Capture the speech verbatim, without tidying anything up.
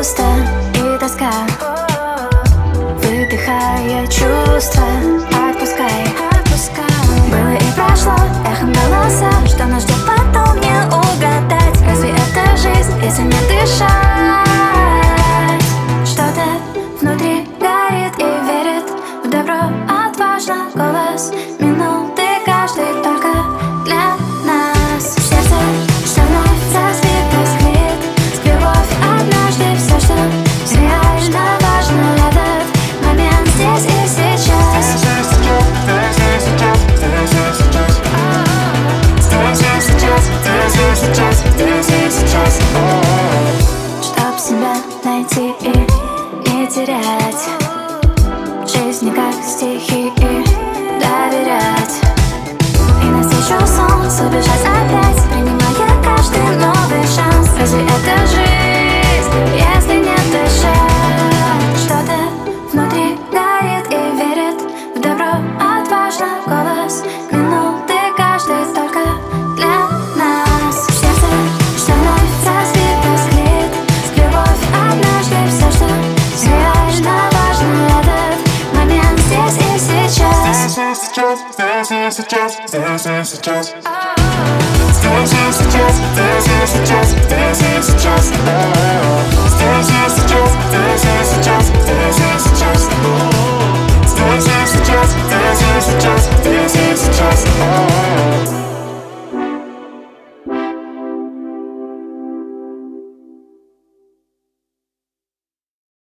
пусто и тоска. Выдыхая чувства, отпускай, отпускай. Было и прошло, эхом голоса. Что нас ждет потом, не угадать. Разве это жизнь, если не дышать? Что-то внутри горит и верит в добро. Отважно голос минуты каждый только для нас. В сердце, что вновь застыт тоскливит. Любовь однажды все, что реально важно. Этот момент здесь и сейчас. Здесь и сейчас, здесь и сейчас, здесь и сейчас. Чтоб себя найти и не терять. Жизнь не как стихи и доверять. И навстречу солнцу бежать опять, принимая каждый новый шанс. Разве это жизнь, если не дышать? Что-то внутри горит и верит в добро. Отважно голос минуты каждый только для нас. В сердце, что вновь застыт тоскливит. Любовь однажды все, что реально важно. Этот момент здесь и сейчас. Здесь и сейчас, здесь и сейчас, здесь и сейчас. Здесь и сейчас, здесь и сейчас, здесь и сейчас. Здесь и сейчас, здесь и сейчас, здесь и сейчас. Здесь и сейчас, здесь и сейчас, здесь и сейчас.